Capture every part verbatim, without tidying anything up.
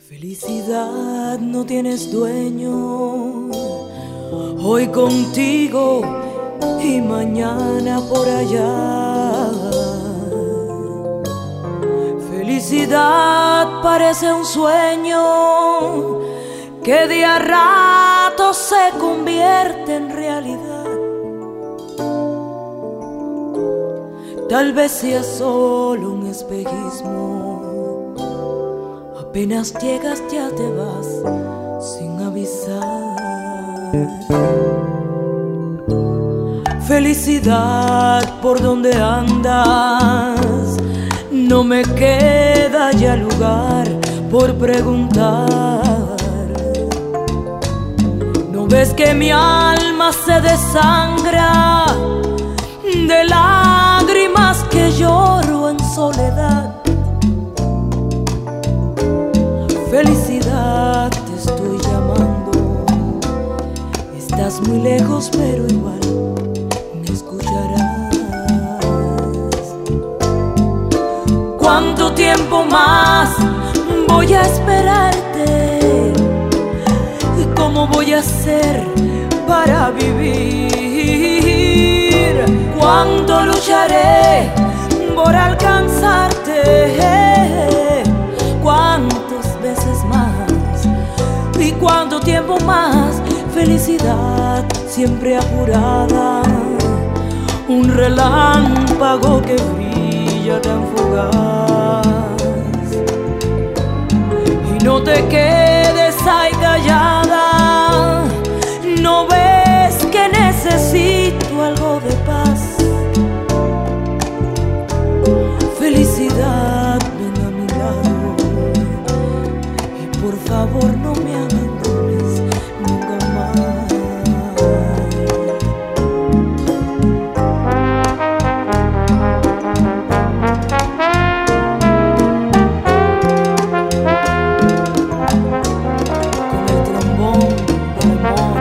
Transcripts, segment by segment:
Felicidad no tienes dueño, hoy contigo y mañana por allá. Felicidad parece un sueño que de a rato se convierte en realidad. Tal vez sea solo un espejismo, apenas llegas ya te vas sin avisar. Felicidad, ¿por dónde andas? No me queda ya lugar por preguntar. ¿No ves que mi alma se desangra de lágrimas que lloro en soledad? Felicidad, te estoy llamando. Estás muy lejos, pero igual me escucharás. ¿Cuánto tiempo más voy a esperarte? ¿Cómo voy a hacer para vivir? ¿Cuánto lucharé por alcanzarte? ¿Cuántas veces más? ¿Y cuánto tiempo más? Felicidad siempre apurada, un relámpago que brilla tan fugaz. Y no te quedes ahí callada, ¿no ves que necesito algo de paz? Felicidad, ven a mi lado y por favor no me abandones nunca más. Con el trombón del amor.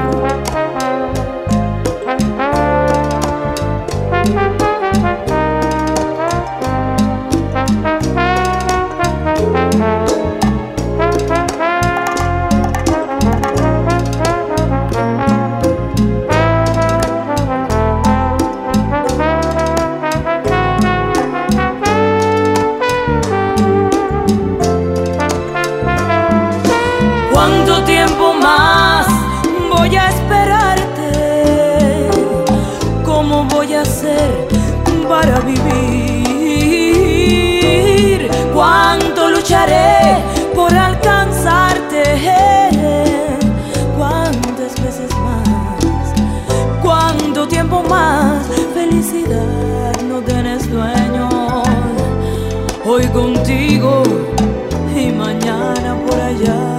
¿Cuánto tiempo más voy a esperarte? ¿Cómo voy a hacer para vivir? ¿Cuánto lucharé por alcanzarte? ¿Cuántas veces más? ¿Cuánto tiempo más? Felicidad, no tienes dueño, hoy contigo y mañana por allá.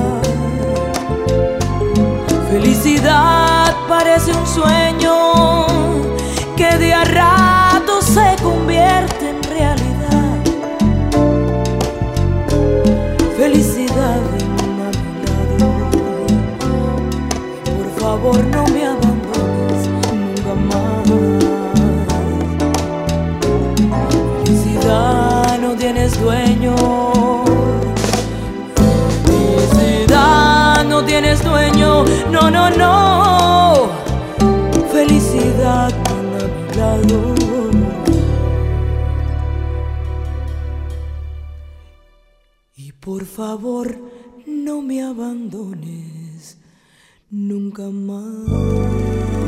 Felicidad parece un sueño que de a rato se convierte en realidad. Felicidad, ven a mi lado y por favor no me abandones nunca más. Felicidad, no tienes dueño. Felicidad, no tienes dueño. No, no, no. Felicidad, ven a mi lado y por favor no me abandones nunca más.